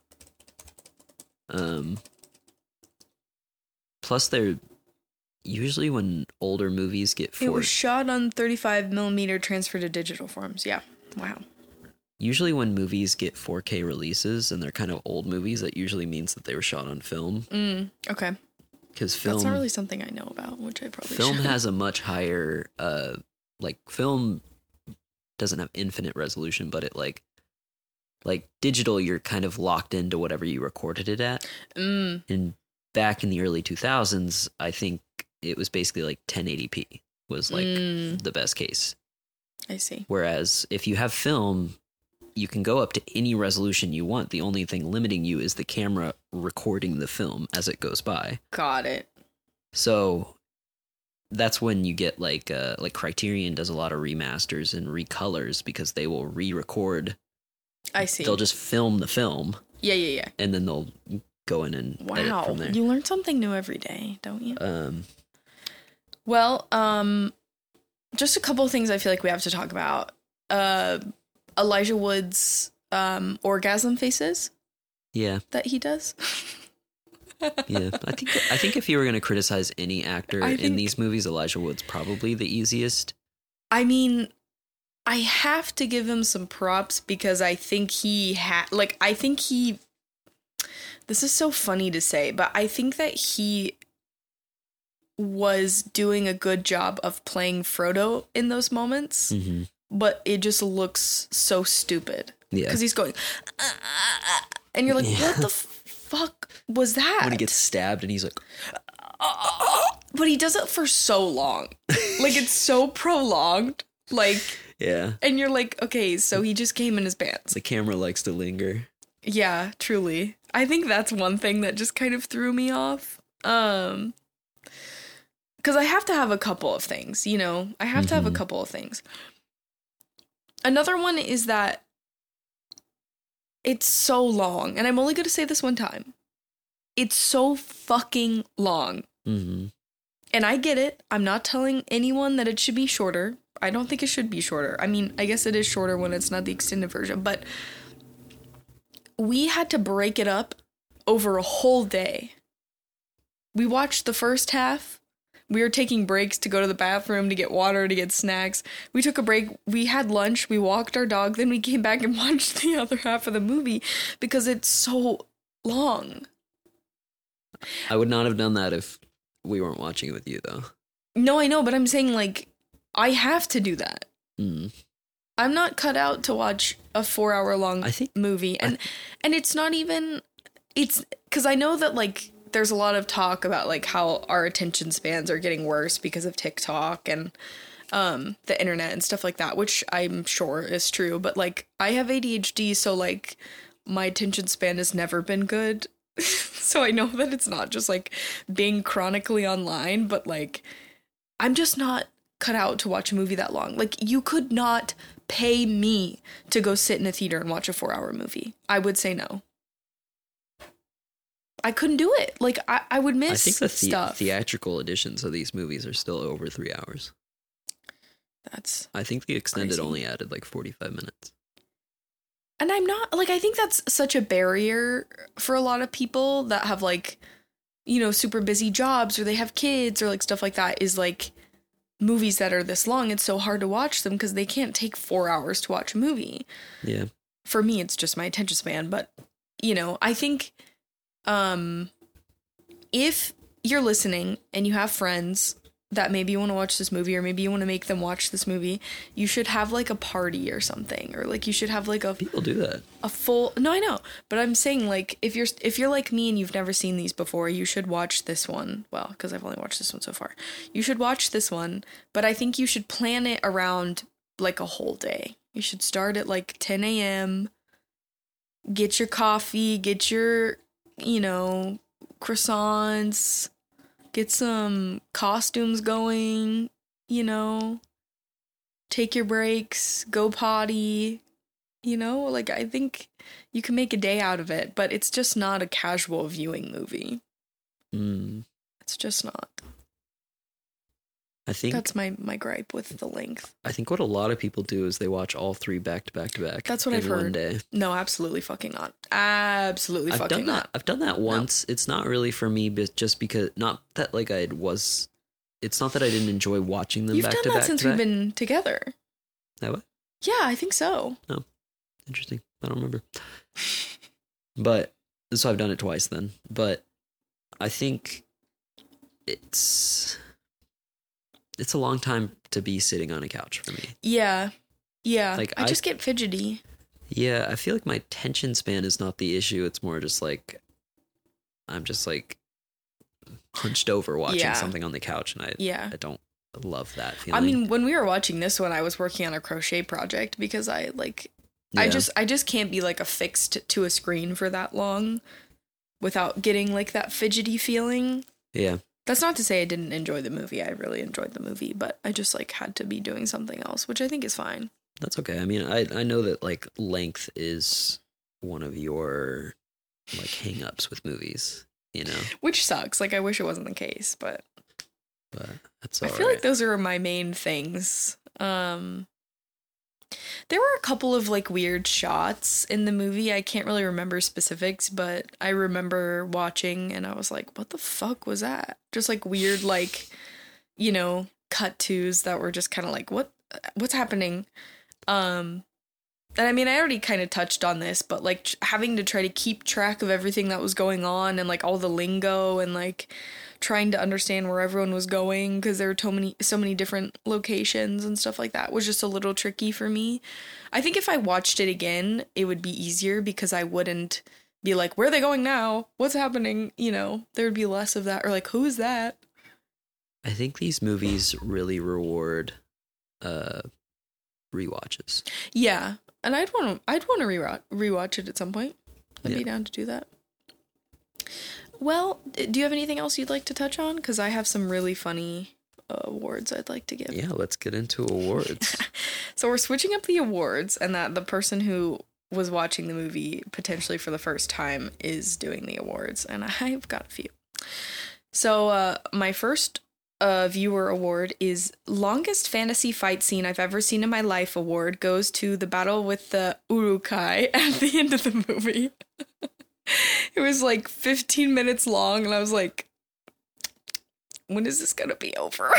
Plus, they're usually when older movies get It was shot on 35mm, transferred to digital forms. Yeah. Wow. Usually when movies get 4K releases and they're kind of old movies, that usually means that they were shot on film. Okay. Because film... That's not really something I know about, which I probably Film should. has a much higher... film doesn't have infinite resolution, but it like digital, you're kind of locked into whatever you recorded it at. And back in the early 2000s, I think it was basically like 1080p was like the best case. I see. Whereas if you have film, you can go up to any resolution you want. The only thing limiting you is the camera recording the film as it goes by. Got it. So that's when you get like Criterion does a lot of remasters and recolors, because they will re-record. I see. They'll just film the film. Yeah. And then they'll go in and edit from there. You learn something new every day, don't you? Well, just a couple of things I feel like we have to talk about. Elijah Wood's orgasm faces. Yeah. That he does. Yeah. I think if you were going to criticize any actor in these movies, Elijah Wood's probably the easiest. I mean, I have to give him some props because I think this is so funny to say, but I think that he was doing a good job of playing Frodo in those moments, but it just looks so stupid. Yeah. Because he's going, and you're like, what the fuck was that? When he gets stabbed and he's like, but he does it for so long. Like, it's so prolonged. Like, yeah. and you're like, okay, so he just came in his pants. The camera likes to linger. Yeah, truly. I think that's one thing that just kind of threw me off. Because I have to have a couple of things, you know? I have to have a couple of things. Another one is that it's so long, and I'm only going to say this one time. It's so fucking long. Mm-hmm. And I get it. I'm not telling anyone that it should be shorter. I don't think it should be shorter. I mean, I guess it is shorter when it's not the extended version, but we had to break it up over a whole day. We watched the first half. We were taking breaks to go to the bathroom, to get water, to get snacks. We took a break. We had lunch. We walked our dog. Then we came back and watched the other half of the movie because it's so long. I would not have done that if we weren't watching it with you, though. No, I know, but I'm saying, like, I have to do that. Mm. I'm not cut out to watch a 4-hour-long movie. And it's not even... It's... Because I know that, like, there's a lot of talk about, like, how our attention spans are getting worse because of TikTok and the internet and stuff like that, which I'm sure is true. But, like, I have ADHD, so, like, my attention span has never been good. So I know that it's not just, like, being chronically online, but, like, I'm just not cut out to watch a movie that long. Like, you could not pay me to go sit in a theater and watch a 4-hour movie. I would say no. I couldn't do it. Like, I would miss I think the stuff. theatrical editions of these movies are still over 3 hours. That's I think the extended crazy. only added like 45 minutes. And I'm not, like, I think that's such a barrier for a lot of people that have, like, you know, super busy jobs or they have kids or, like, stuff like that, is, like, movies that are this long. It's so hard to watch them because they can't take 4 hours to watch a movie. Yeah. For me, it's just my attention span. But, you know, I think if you're listening and you have friends that maybe you want to watch this movie, or maybe you want to make them watch this movie, you should have, like, a party or something, or, like, you should have, like, People do that. a full... No, I know, but I'm saying, like, if you're like me and you've never seen these before, you should watch this one. Well, because I've only watched this one so far. You should watch this one, but I think you should plan it around, like, a whole day. You should start at, like, 10 a.m., get your coffee, get your, you know, croissants, get some costumes going, you know, take your breaks, go potty, you know, like, I think you can make a day out of it, but it's just not a casual viewing movie. It's just not. I think that's my gripe with the length. I think what a lot of people do is they watch all three back to back to back. That's what I've heard. One day. No, absolutely fucking not. Absolutely fucking not. I've done that once. No. It's not really for me, but just because, not that like it's not that I didn't enjoy watching them back to back. You've done that since we've been together. That what? Yeah, I think so. Oh, interesting. I don't remember. But so I've done it twice then. But I think it's a long time to be sitting on a couch for me. Yeah. Like, I just get fidgety. Yeah, I feel like my attention span is not the issue. It's more just like I'm just like hunched over watching something on the couch, and I don't love that feeling. I mean, when we were watching this one, I was working on a crochet project because I just can't be, like, affixed to a screen for that long without getting, like, that fidgety feeling. Yeah. That's not to say I didn't enjoy the movie. I really enjoyed the movie, but I just, like, had to be doing something else, which I think is fine. That's okay. I mean, I know that, like, length is one of your, like, hang-ups with movies, you know? Which sucks. Like, I wish it wasn't the case, but that's all right. I feel like those are my main things. There were a couple of, like, weird shots in the movie. I can't really remember specifics, but I remember watching and I was like, what the fuck was that? Just, like, weird, like, you know, cut-tos that were just kind of like, what's happening? And I mean, I already kind of touched on this, but like having to try to keep track of everything that was going on and like all the lingo and like trying to understand where everyone was going because there were so many different locations and stuff like that was just a little tricky for me. I think if I watched it again, it would be easier because I wouldn't be like, where are they going now? What's happening? You know, there would be less of that, or like, who is that? I think these movies really reward rewatches. Yeah. And I'd want to rewatch it at some point. I'd be down to do that. Well, do you have anything else you'd like to touch on? Because I have some really funny awards I'd like to give. Yeah, let's get into awards. So we're switching up the awards, and that the person who was watching the movie potentially for the first time is doing the awards, and I've got a few. So my first viewer award is longest fantasy fight scene I've ever seen in my life award goes to the battle with the Urukai at the end of the movie. It was like 15 minutes long, and I was like, when is this gonna be over?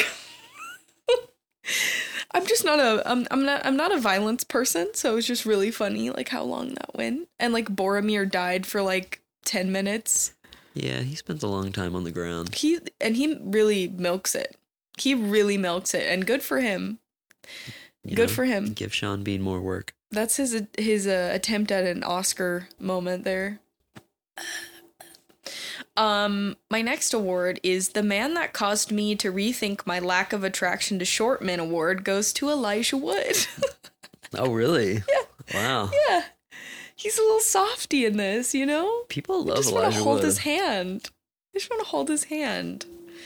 I'm just not I'm not a violence person, so it was just really funny like how long that went. And like Boromir died for like 10 minutes. Yeah, he spends a long time on the ground. He really milks it. He really milks it, and good for him. Good for him. Give Sean Bean more work. That's his attempt at an Oscar moment there. My next award is the man that caused me to rethink my lack of attraction to short men award goes to Elijah Wood. Oh, really? Yeah. Wow. Yeah. He's a little softy in this, you know? People love Elijah Wood. I just want to hold his hand. I just want to hold his hand.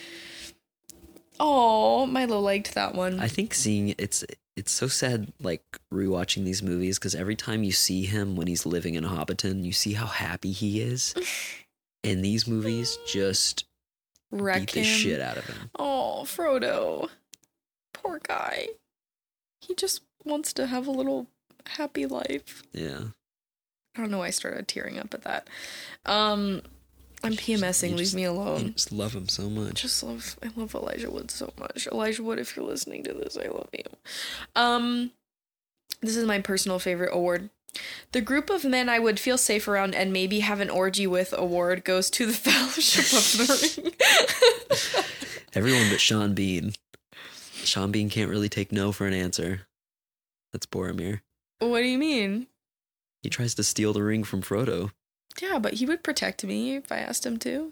Oh, Milo liked that one. I think it's so sad, like, rewatching these movies, because every time you see him when he's living in Hobbiton, you see how happy he is. And these movies just beat the shit out of him. Oh, Frodo. Poor guy. He just wants to have a little happy life. Yeah. I don't know why I started tearing up at that. I'm PMSing. Leave me alone. I just love him so much. I love Elijah Wood so much. Elijah Wood, if you're listening to this, I love you. This is my personal favorite award. The group of men I would feel safe around and maybe have an orgy with award goes to the Fellowship of the Ring. Everyone but Sean Bean. Sean Bean can't really take no for an answer. That's Boromir. What do you mean? He tries to steal the ring from Frodo. Yeah, but he would protect me if I asked him to.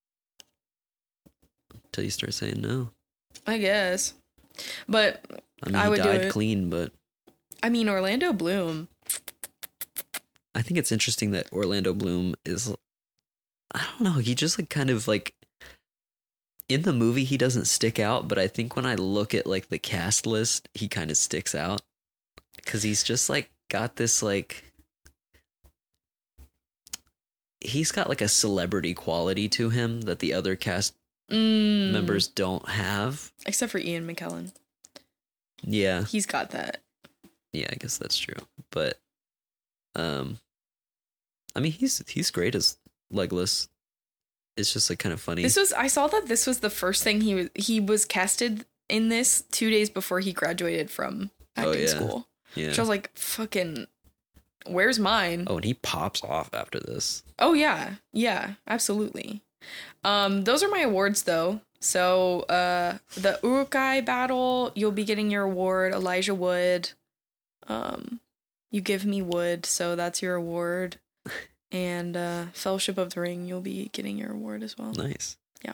Until you start saying no. I guess. But I mean, I would he died do it. clean, but... I mean, Orlando Bloom. I think it's interesting that Orlando Bloom is... I don't know, he just like kind of like... In the movie, he doesn't stick out, but I think when I look at like the cast list, he kind of sticks out. Because he's just like got this like... He's got like a celebrity quality to him that the other cast members don't have. Except for Ian McKellen. Yeah. He's got that. Yeah, I guess that's true. But I mean he's great as Legolas. It's just like kind of funny. I saw that this was the first thing he was casted in this 2 days before he graduated from acting school. Yeah. Which I was like, fucking, where's mine? Oh, and he pops off after this. Oh yeah. Yeah, absolutely. Those are my awards though. So the Urukai battle, you'll be getting your award. Elijah Wood. You give me wood, so that's your award. And Fellowship of the Ring, you'll be getting your award as well. Nice. Yeah.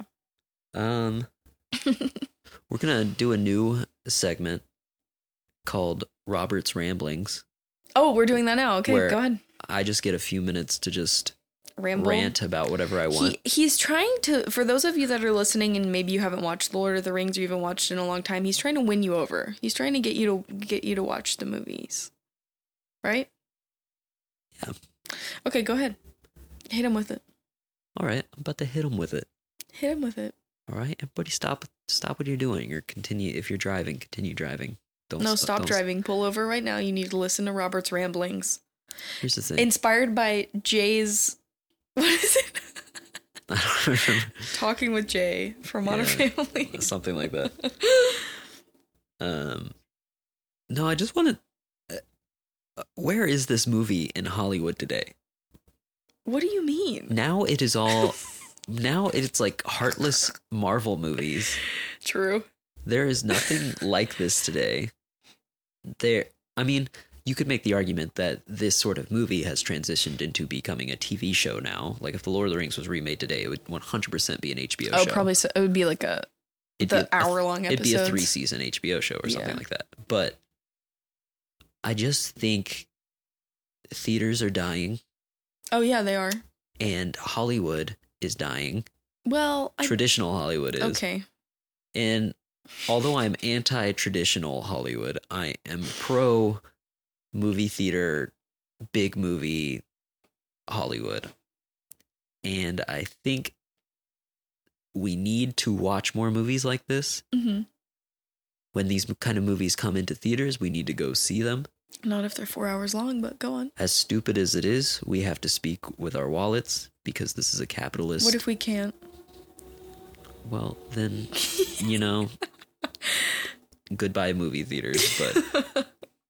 We're gonna do a new segment called Robert's Ramblings. Oh, we're doing that now. Okay, go ahead. I just get a few minutes to just Ramble. Rant about whatever I want. He's trying to, for those of you that are listening and maybe you haven't watched The Lord of the Rings or you haven't watched it in a long time, he's trying to win you over. He's trying to get you to watch the movies. Right? Yeah. Okay, go ahead. Hit him with it. All right, I'm about to hit him with it. Hit him with it. All right, everybody stop what you're doing, or continue. If you're driving, continue driving. Stop driving. Pull over right now. You need to listen to Robert's ramblings. Here's the thing. Inspired by Jay's, what is it? I don't remember. Talking with Jay from Modern Family. Something like that. No, I just want to... where is this movie in Hollywood today? What do you mean? Now it is all, now it's like heartless Marvel movies. True. There is nothing like this today. I mean, you could make the argument that this sort of movie has transitioned into becoming a TV show now. Like if The Lord of the Rings was remade today, it would 100% be an HBO show. Oh, probably so. It would be like the hour-long episodes. It'd be a 3-season HBO show or something like that. But I just think theaters are dying. Oh, yeah, they are. And Hollywood is dying. Well, Traditional Hollywood is. Okay. And although I'm anti-traditional Hollywood, I am pro movie theater, big movie Hollywood. And I think we need to watch more movies like this. Mm-hmm. When these kind of movies come into theaters, we need to go see them. Not if they're 4 hours long, but go on. As stupid as it is, we have to speak with our wallets because this is a capitalist. What if we can't? Well, then, you know, goodbye movie theaters. But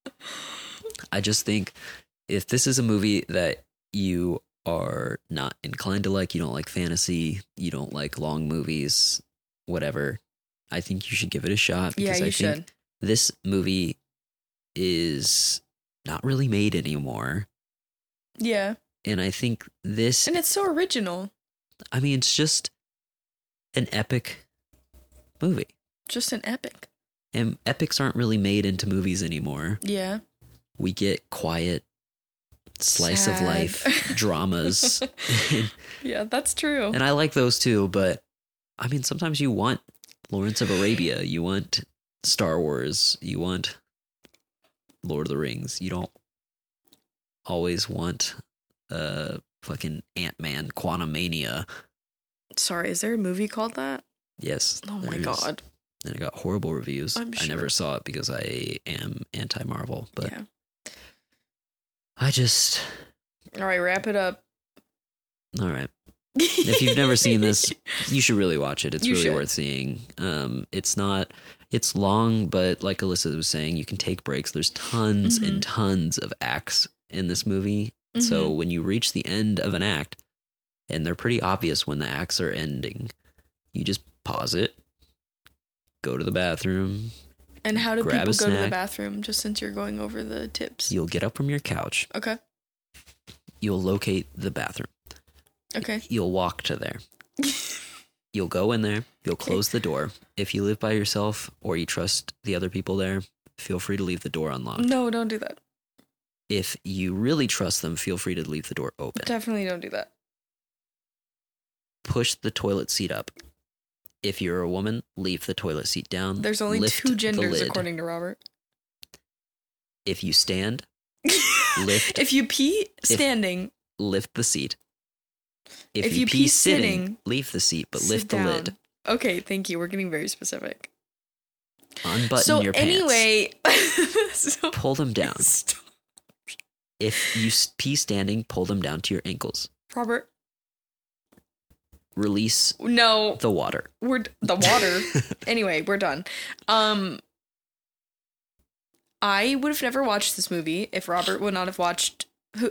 I just think if this is a movie that you are not inclined to like, you don't like fantasy, you don't like long movies, whatever, I think you should give it a shot. Because Yeah, you I think should. this movie is not really made anymore. Yeah. And I think this, And it's so original. I mean, it's just an epic movie. Just an epic. And epics aren't really made into movies anymore. Yeah. We get quiet, slice of Sad. life dramas. Yeah, that's true. And I like those too, but I mean, sometimes you want Lawrence of Arabia, you want Star Wars, you want Lord of the Rings. You don't always want fucking Ant-Man Quantumania. Sorry, is there a movie called that? Yes. Oh my there is. God. And it got horrible reviews. I'm I never sure. saw it because I am anti-Marvel, but Yeah. I just, All right, wrap it up. all right. If you've never seen this, you should really watch it. It's You really should. worth seeing. It's long, but like Alyssa was saying, you can take breaks. There's tons Mhm. and tons of acts in this movie. So Mhm. when you reach the end of an act, and they're pretty obvious when the acts are ending, you just pause it, go to the bathroom, And how do grab people a go to the snack. bathroom, just since you're going over the tips? you'll get up from your couch, Okay. you'll locate the bathroom, Okay. you'll walk to there. You'll go in there, you'll close the door. If you live by yourself or you trust the other people there, feel free to leave the door unlocked. No, don't do that. If you really trust them, feel free to leave the door open. Definitely don't do that. Push the toilet seat up. If you're a woman, leave the toilet seat down. There's only Lift 2 the genders, lid. according to Robert. If you stand, lift If you pee standing, lift the seat. If you pee sitting, leave the seat, but sit lift the down. lid. Okay, thank you. We're getting very specific. Unbutton So your pants. anyway, so Pull them down. Stop. If you pee standing, pull them down to your ankles. Robert, Release no, the water. the water. Anyway, we're done. I would have never watched this movie if Robert would not have watched.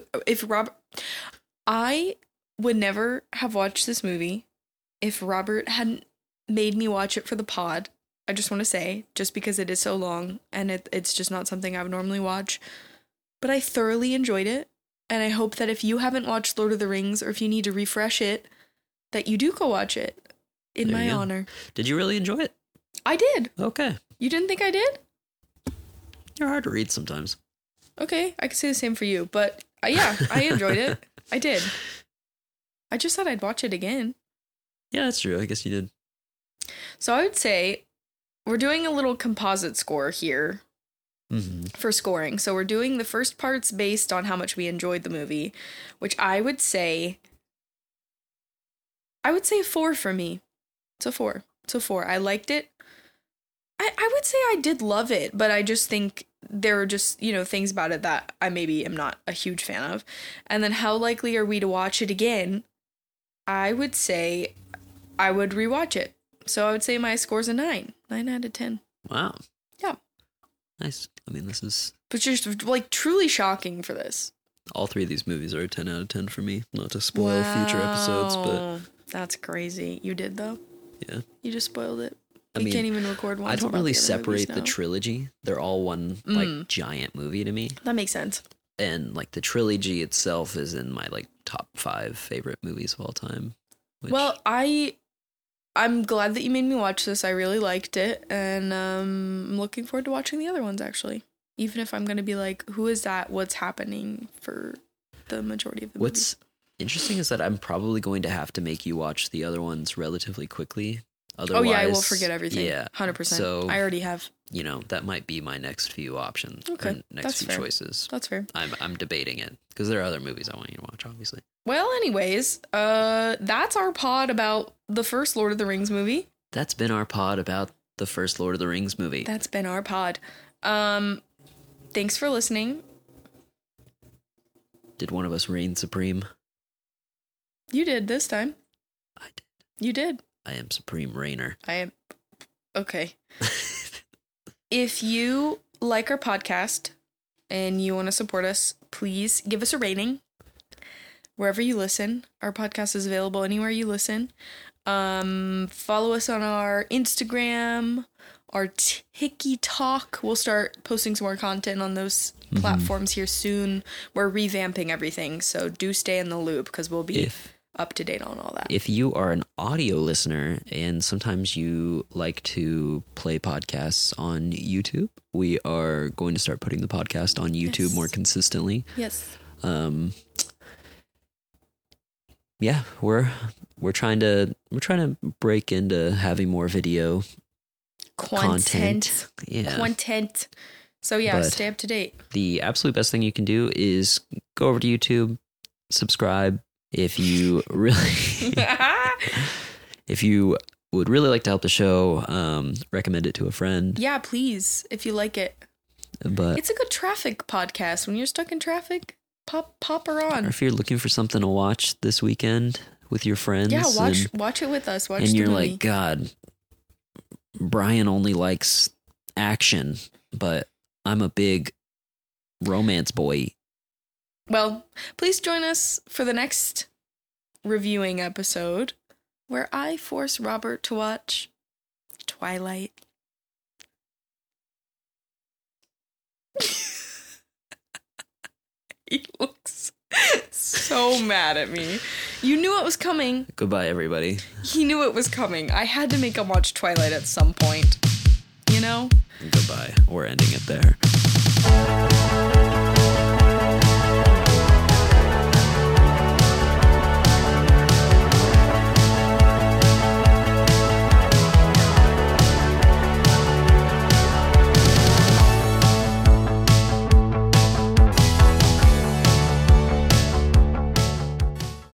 I would never have watched this movie if Robert hadn't made me watch it for the pod. I just want to say, just because it is so long and it's just not something I would normally watch. But I thoroughly enjoyed it, and I hope that if you haven't watched Lord of the Rings or if you need to refresh it, that you do go watch it in There my you go. honor. Did you really enjoy it? I did. Okay. You didn't think I did? You're hard to read sometimes. Okay, I could say the same for you, but yeah, I enjoyed it. I did. I just thought I'd watch it again. Yeah, that's true. I guess you did. So I would say we're doing a little composite score here Mm-hmm. for scoring. So we're doing the first parts based on how much we enjoyed the movie, which I would say a 4 for me. It's a 4. It's a 4. I liked it. I would say I did love it, but I just think there are just, things about it that I maybe am not a huge fan of. And then how likely are we to watch it again? I would say I would rewatch it. So I would say my score's a 9. 9 out of 10. Wow. Yeah. Nice. I mean, this is... But you're like truly shocking for this. All 3 of these movies are a 10 out of 10 for me. Not to spoil future episodes, but... That's crazy. You did, though? Yeah. You just spoiled it. I We mean, can't even record one. I don't really separate the movies now. trilogy. They're all one, like, giant movie to me. That makes sense. And, like, the trilogy itself is in my, like, top 5 favorite movies of all time. Which... Well, I'm glad that you made me watch this. I really liked it, and I'm looking forward to watching the other ones, actually. Even if I'm going to be like, who is that? What's happening for the majority of the What's interesting is that I'm probably going to have to make you watch the other ones relatively quickly. Otherwise, oh, yeah, I will forget everything. Yeah. 100%. So, I already have. You know, that might be my next few options. Okay, Or next that's few fair. choices. That's fair. I'm debating it because there are other movies I want you to watch, obviously. Well, anyways, that's our pod about the first Lord of the Rings movie. That's been our pod about the first Lord of the Rings movie. That's been our pod. Thanks for listening. Did one of us reign supreme? You did this time. I did. You did. I am supreme reigner. I am. Okay. If you like our podcast and you want to support us, please give us a rating wherever you listen. Our podcast is available anywhere you listen. Follow us on our Instagram, our TikTok. We'll start posting some more content on those platforms here soon. We're revamping everything, so do stay in the loop because we'll be up to date on all that. If you are an audio listener and sometimes you like to play podcasts on YouTube, we are going to start putting the podcast on YouTube more consistently. Yes. Yeah, we're trying to break into having more video content. Yeah. Content. So yeah, But stay up to date. the absolute best thing you can do is go over to YouTube, subscribe. If you really, if you would really like to help the show, recommend it to a friend. Yeah, please, if you like it. But It's a good traffic podcast. When you're stuck in traffic, pop her or on. if you're looking for something to watch this weekend with your friends, Yeah, watch it with us. Watch and the you're movie. like, God, Brian only likes action, but I'm a big romance boy. Well, please join us for the next reviewing episode where I force Robert to watch Twilight. He looks so mad at me. You knew it was coming. Goodbye, everybody. He knew it was coming. I had to make him watch Twilight at some point. You know? Goodbye. We're ending it there.